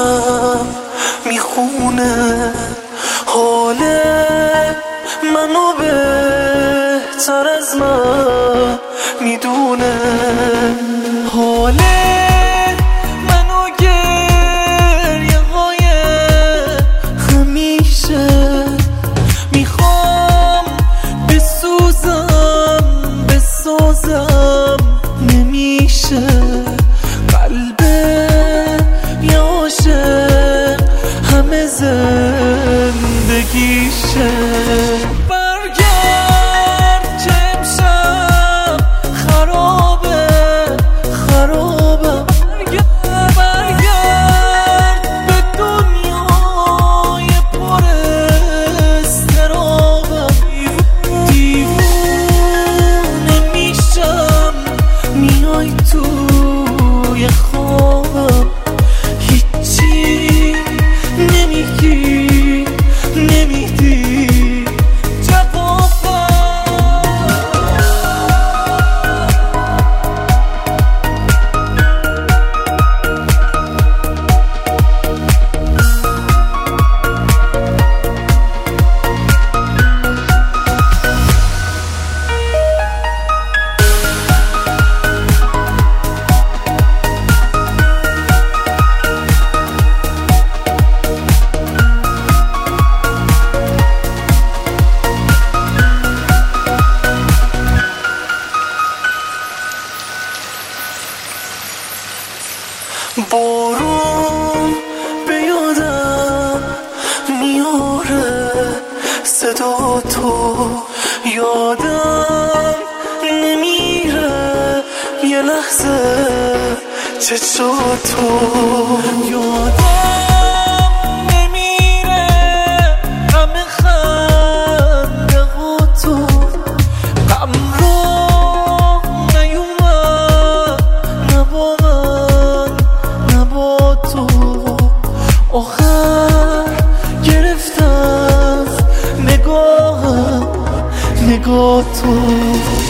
چشمم میخونه حال منو بهتر از من میدونه، حال منو گریه های همیشه میخوام بسازم نمیشه، قلب یه عاشق همه زندگیشه. توی خوابم هیچی نمیگی نمیدی جوابم. بارون به یادم میاره صدا تو، یادم نمیره یه لحظه چشاتو، یادم نمیره همه خنده ها تو، غم رو نیومد نبا تو، آخر گرفتم نگاه تو.